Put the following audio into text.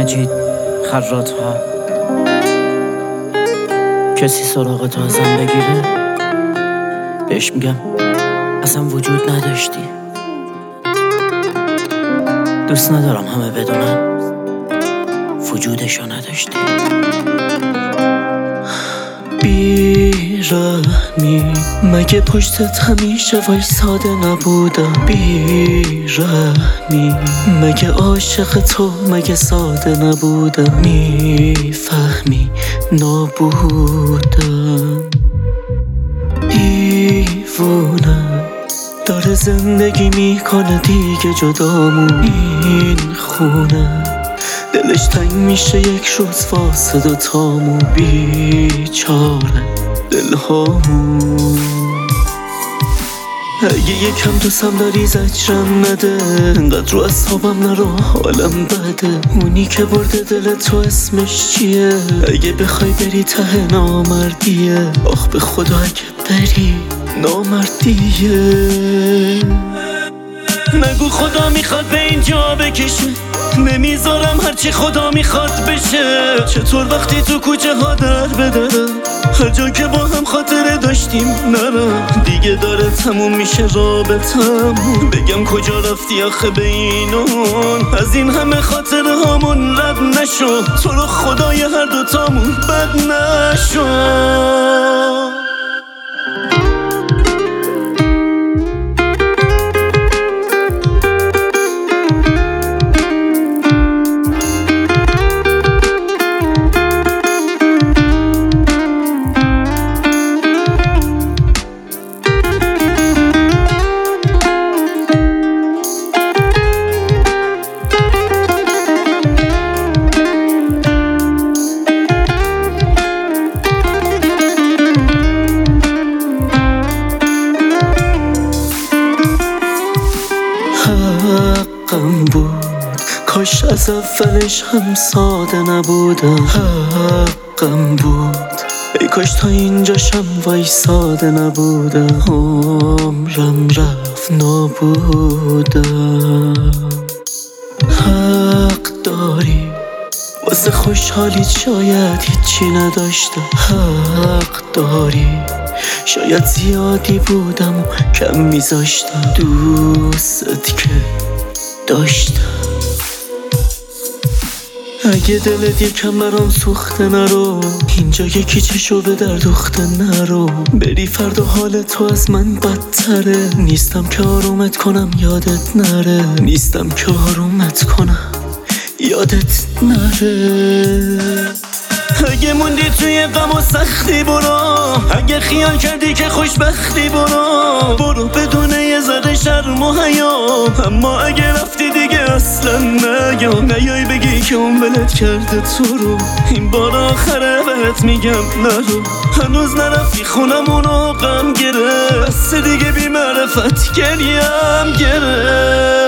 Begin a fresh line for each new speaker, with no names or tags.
مجید خراط‌ها. کسی سراغ تو ازم بگیره بهش میگم اصلا وجود نداشتی. دوست ندارم همه بدونن وجودشو نداشتی. بی‌رحمی مگه پشتت همیشه وایساده نبودم؟ بی‌رحمی مگه عاشق تو مگه ساده نبودم؟ میفهمی نابودم. دیوونم داره زندگی میکنه دیگه جدامون. این خونه دلش تنگ میشه یک روز واسه دوتامون. بیچاره دلهامون. اگه یکم دوستم داری زجرم نده، انقدر رو اصحابم نرو حالم بده. اونی که برده دل تو اسمش چیه؟ اگه بخوای بری ته نامردیه. آخ به خدا اگه بری نامردیه. نگو خدا میخواد به اینجا بکشه، نمیذارم هرچی خدا میخواد بشه. چطور وقتی تو کوچه ها در بدرم، هر جا که با هم خاطره داشتیم نرم. دیگه داره تموم میشه رابطمون، بگم کجا رفتی آخه به اینون. از این همه خاطره هامون رد نشو، تو رو خدای هر دوتامون بد نشو. حقم بود کاش از اولش هم ساده نبودم. حقم بود ای کاش تا اینجاشم وایساده نبودم. عمرم رفت نابودم. حق داری واسه خوشحالیت شاید هیچی نداشتم. حق داری شاید زیادی بودم و کم میذاشتم. دوست که داشتم. اگه دلت یکم برام سوخته نرو، اینجا یکی چشو به در دوخته نرو. بری فردا حال تو از من بدتره. نیستم که آرومت کنم یادت نره. نیستم که آرومت کنم یادت نره. اگه موندی توی غم و سختی برو، اگه خیال کردی که خوشبختی برو بدون یه ذره شرم و حیا. اما اگه رفتی دیگه اصلا نیای بگی که اون ولت کرده تو رو. این بار آخره بهت میگم نرو. هنوز نرفتی خونمونو غم گرفت، بس دیگه بی معرفت گریم گرفت.